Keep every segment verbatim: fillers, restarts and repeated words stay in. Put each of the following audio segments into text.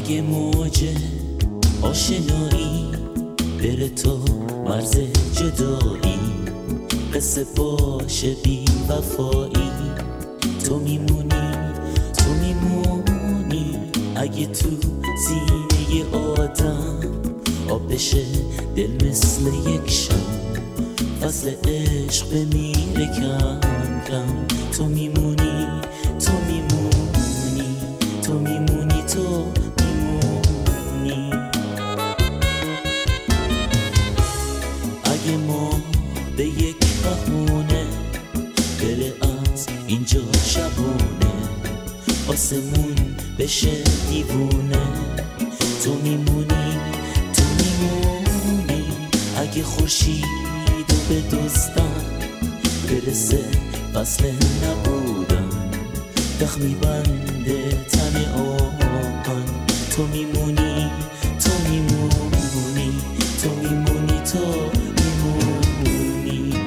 اگه موج آشنایی بره تا مرز جدایی، قصه باشه بی وفایی، تو میمونی تو میمونی. اگه تو سینه آدم آب بشه دل مثل یک شم، فصل عشق بمیره کم کم. تو میمونی تو میمونی تو میمونی تو میمونی. اگه ما به یک بهونه بره از اینجا شبونه، آسمون بشه دیوونه، تو میمونی تو میمونی. اگه خورشید و به دزدن برسه فصل نبودن، دخمی بنده تن آهن، تو میمونی تو میمونی تو میمونی تو میمونی.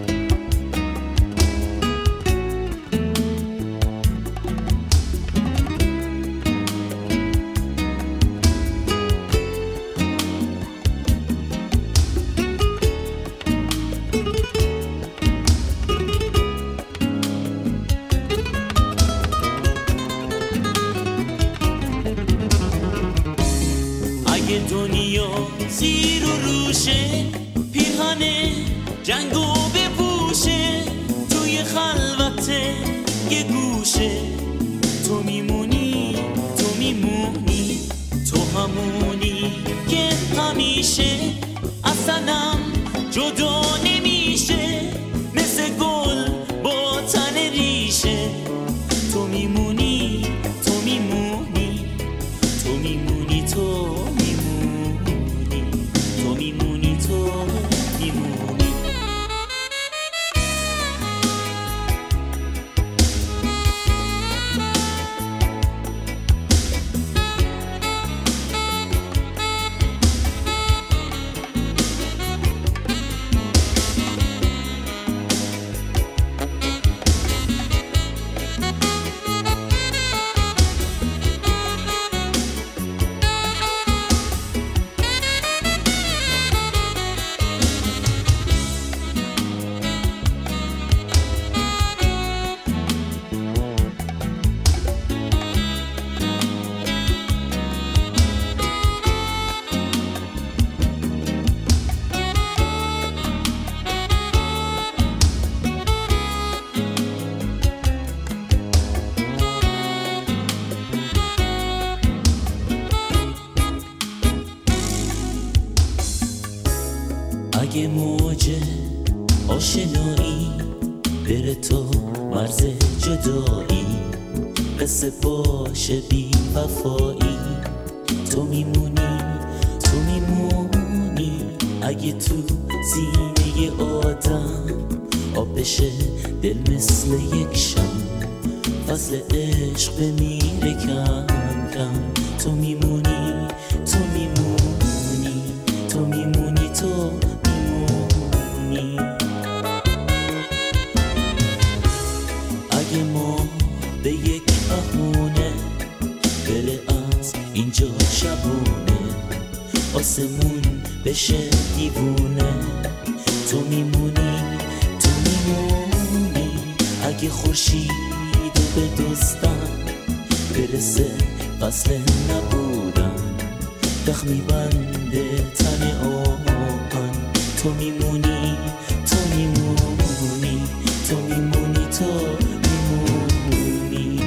اگه دنیا زیر و روشه، پیرهن جنگو بپوشه، توی خلوت یه گوشه، تو میمونی تو میمونی تو همونی که همیشه اصلاً جدا نمیشه، مثل گل با تن ریشه، تو میمونی تو میمونی تو میمونی تو تو میمونی تو میمونی. اگه موج آشنایی بره تا مرز جدایی، قصه باشه بی وفایی، تو میمونی تو میمونی. اگه تو سینه آدم آب بشه دل مثل یک شم، فصل عشق بمیره کم کم، تو میمونی تو میمونی تو میمونی تو میمونی. اگه ما به یک بهونه بره از اینجا شبونه، آسمون بشه دیوونه، تو میمونی تو میمونی. اگه خورشید و به دزدن برسه فصل نبودن، دخمی بنده تن آهن، تو میمونی تو میمونی تو میمونی تو میمونی.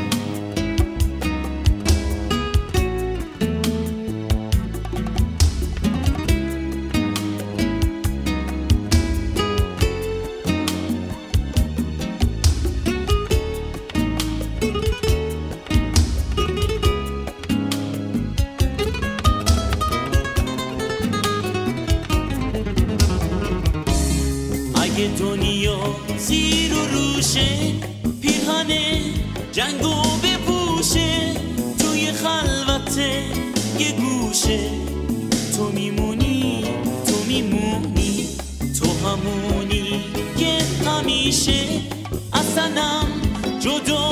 اگه دنیا زیر و روشه، پیرهن جنگو بپوشه، توی خلوت یه گوشه، تو میمونی تو میمونی تو همونی که همیشه اصلاً جدا